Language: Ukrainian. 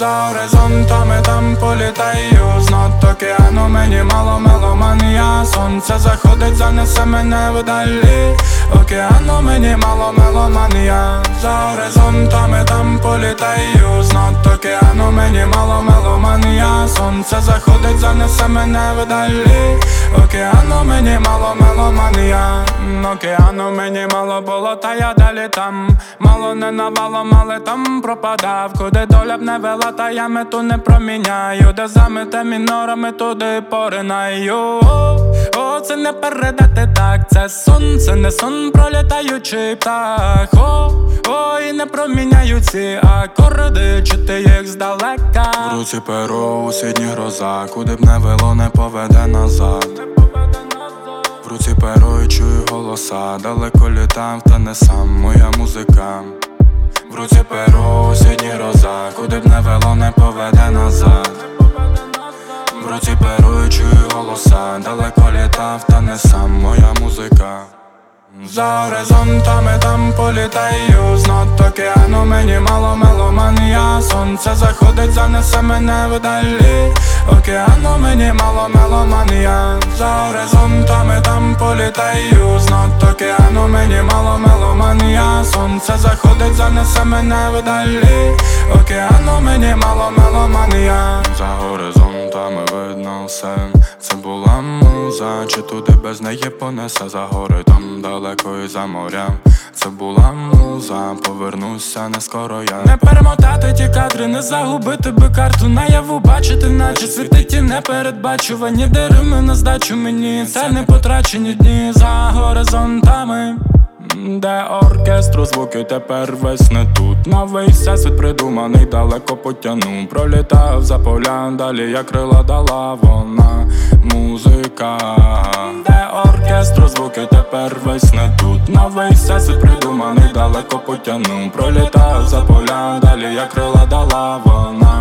За горизонтами там політаю, з над океану мені мало меломанія. Сонце заходить, занесе мене вдалі, океану мені мало меломанія. За горизонтами там політаю, з над океану мені мало меломанія. Сонце заходить, занесе мене вдалі, океану мені мало меломанія. Океану мені мало було, та я далі там. Мало не навалом, але там пропадав. Куди доля б не вела, та я мету не проміняю. Де замите мінорами, туди поринаю. О, це не передати так, це сон, це не сон, пролітаючий птах. О, і не проміняю ці акорди, чути їх здалека. В руці перо, у сідні гроза, куди б не вело, не поведе назад. В руці перо і чую голоса, далеко літав, та не сам, моя музика. В руці перо, у сідні гроза, куди б не вело, не поведе назад. В руці перо і чую голоса, далеко літав, та не сам, моя музика. За горизонтами там політаю, з над океану мені мало меломанія. Сонце заходить, занесе мене вдалі, океану мені мало меломанія. За горизонтами там політаю, з над океану мені мало меломанія. Сонце заходить, занесе мене вдалі, океану мені мало меломанія. За горизонтами видно все, це була муза, чи туди без неї понесе. За гори там далеко і за морям, це була муза, повернуся не скоро я. Не перемотати ті кадри, не загубити би карту наяву, бачити, наче світить і непередбачувані. Де рими на здачу мені, це не потрачені дні. За горизонтами, де оркестру звуки тепер весь не тут. Новий всесвіт придуманий, далеко потягну. Пролітав за поля, далі як крила дала вона музика. Де оркестру звуки тепер весь не тут. Новий всесвіт придуманий, далеко потягну. Пролітав за поля, далі як крила дала вона